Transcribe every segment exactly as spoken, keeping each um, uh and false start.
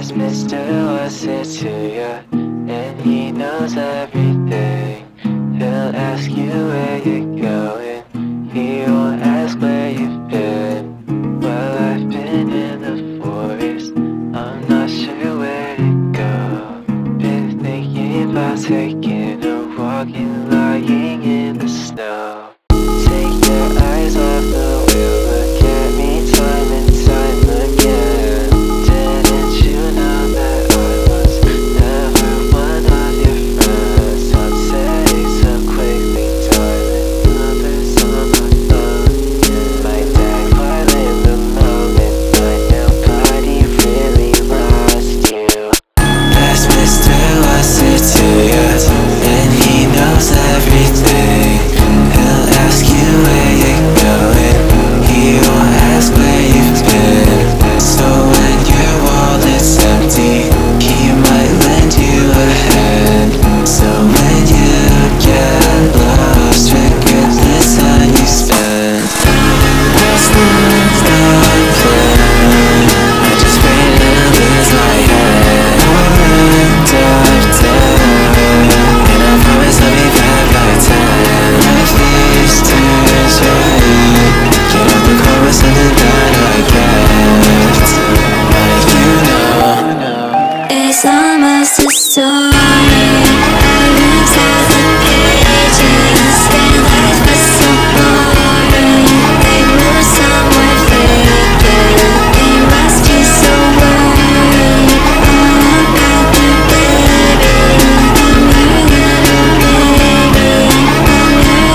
Ask Mister what's it to ya, and he knows everything. He'll ask you where you're going, he won't ask where you've been. Well, I've been in the forest, I'm not sure where to go. Been thinking about taking a walk and lying in the snow. Take your eyes off the wheel, look at me time and time again. Didn't you know that I was never one of your friends? Sunsetting so quickly, darling, numbers on my phone. My dad while in the moment, but nobody really lost you. Ask Mister what's it to ya, and he knows everything. He'll ask you where you're going, he won't ask where you've been. So when your wallet's empty, he might lend you a hand. So when you get lost, regardless how you spend. What's the plan? I just pray to lose my head or end up dead, and I promise I'll be back by ten. If these tears right, get up and call with something that I get. But you know, It's almost a story. Every thousand pages, their life was so boring. They were somewhere vacant. They must be so worried. Oh, about their baby, I'm your little baby, I'm your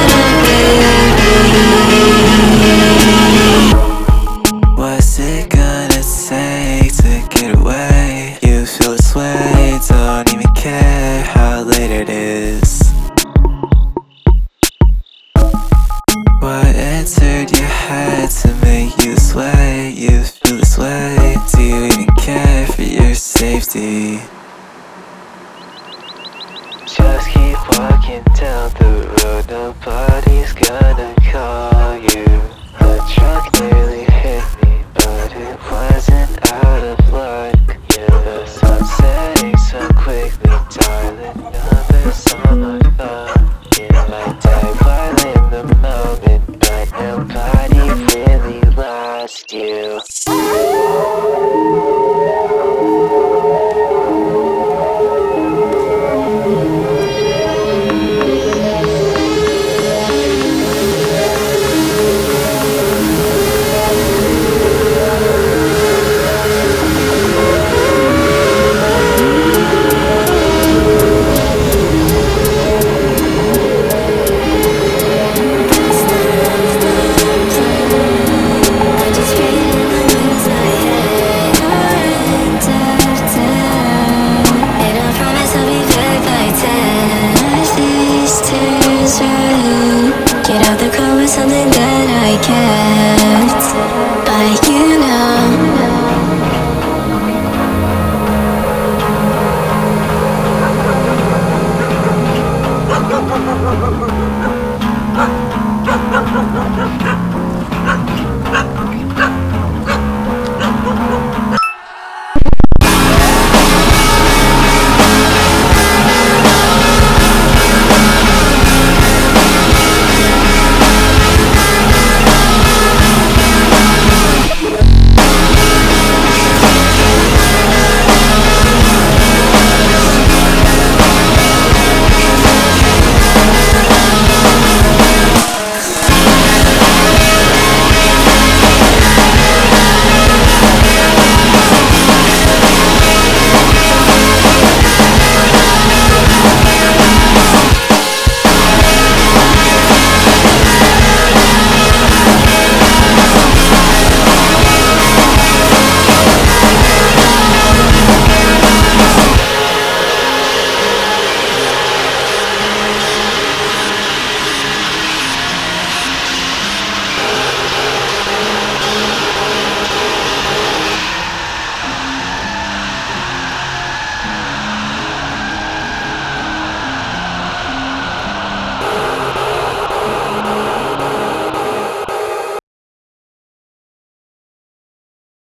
little baby. what's it gonna take to get away? You feel this way, don't even care how late it is. What entered your head to make you this way? You feel this way, do you even care for your safety? Just keep walking down the road, nobody's gonna call.